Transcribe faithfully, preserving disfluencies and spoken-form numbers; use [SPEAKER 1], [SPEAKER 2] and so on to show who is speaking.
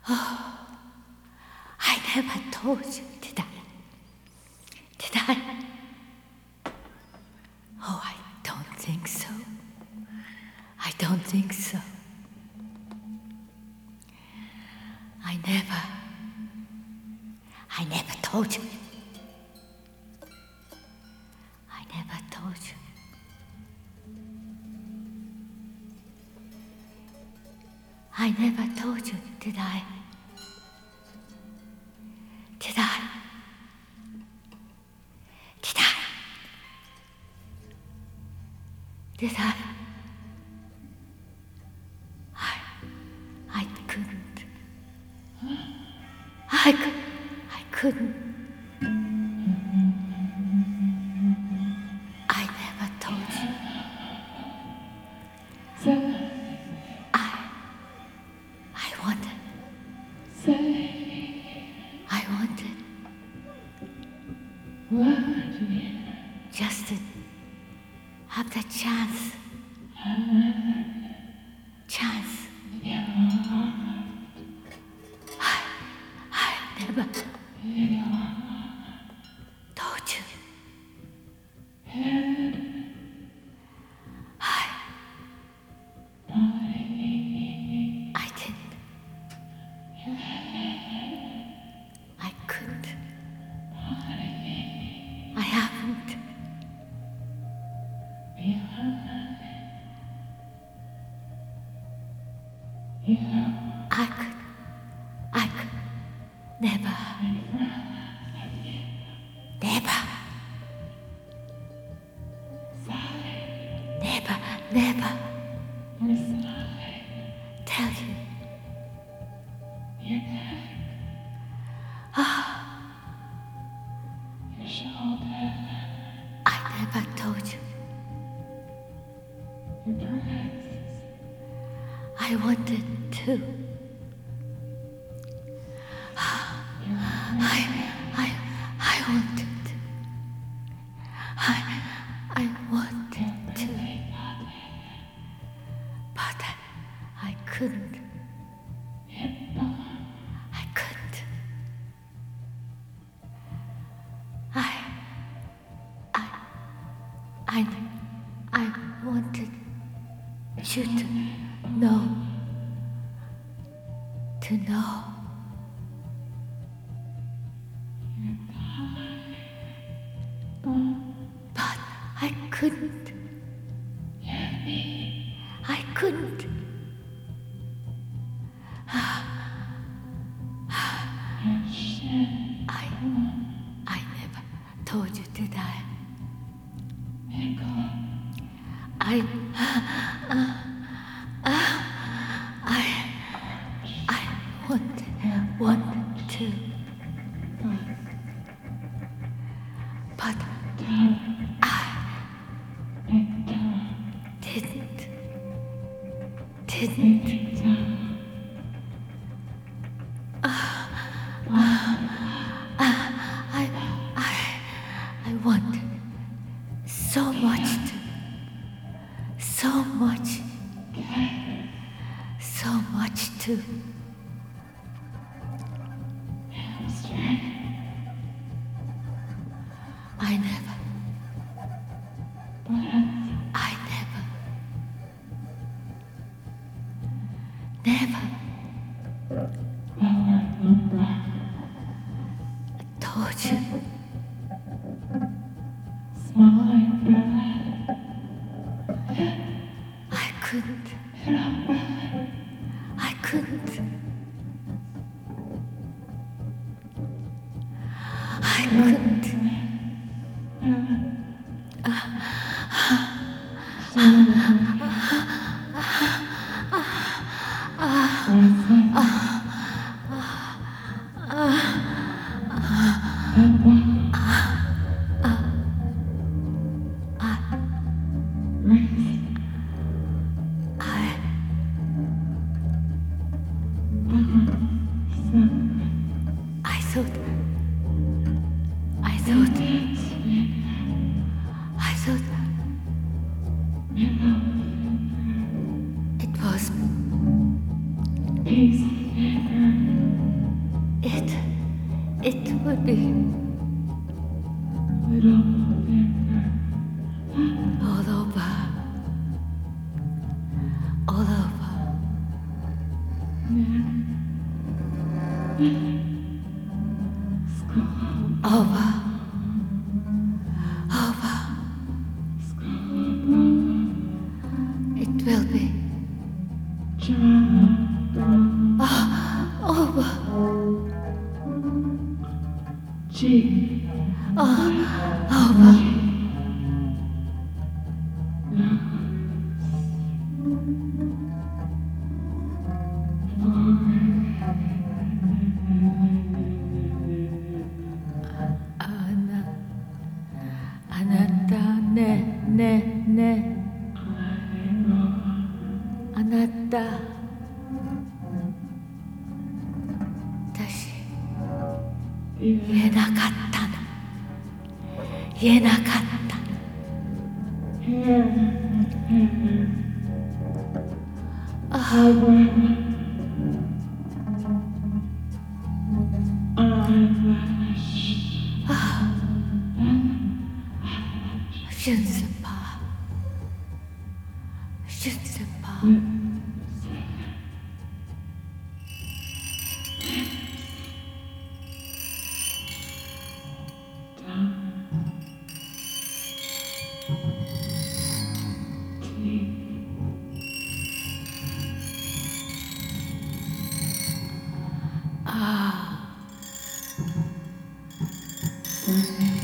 [SPEAKER 1] I never told you, did I? Did I? Oh, I don't think so. I don't think so. I never, I never told you. I never told you. I never told you, did I? Did I? Did I? Did I? I, I couldn't. I could, I couldn't. I never told you.
[SPEAKER 2] Say,
[SPEAKER 1] I, I wanted,
[SPEAKER 2] say,
[SPEAKER 1] I wanted
[SPEAKER 2] what?
[SPEAKER 1] just to have the chance, chance. I, I never told you. I, I didn't. I couldn't. I haven't. I could, I could never, never, never, never tell you.
[SPEAKER 2] Your neck,
[SPEAKER 1] Ah,
[SPEAKER 2] your shoulder,
[SPEAKER 1] I never told you.
[SPEAKER 2] your breast,
[SPEAKER 1] I wanted to. I, I, I wanted. I, I wanted to. But I, I couldn't. I couldn't. I, I, I, I wanted you to know, to know. But I couldn't. I couldn't. I, I never told you, did I? I, I, I wanted, wanted to. But I didn't, didn't. I, I, I wanted so much to, so much, so much to. I never, I never, never told you.
[SPEAKER 2] smaller breath,
[SPEAKER 1] I couldn't. I couldn't. I couldn't. I, I thought, I thought, I thought it was
[SPEAKER 2] peace.
[SPEAKER 1] would be
[SPEAKER 2] little finger,
[SPEAKER 1] all over, all over,
[SPEAKER 2] skull,
[SPEAKER 1] over, over.
[SPEAKER 2] skull,
[SPEAKER 1] It will be
[SPEAKER 2] drama,
[SPEAKER 1] over,
[SPEAKER 2] cheek,
[SPEAKER 1] over. Ana, anata ne ne ne. Anata. 私言えなかったの。言えなかったの。 Je ne sais pas. Je ne sais pas. Ah.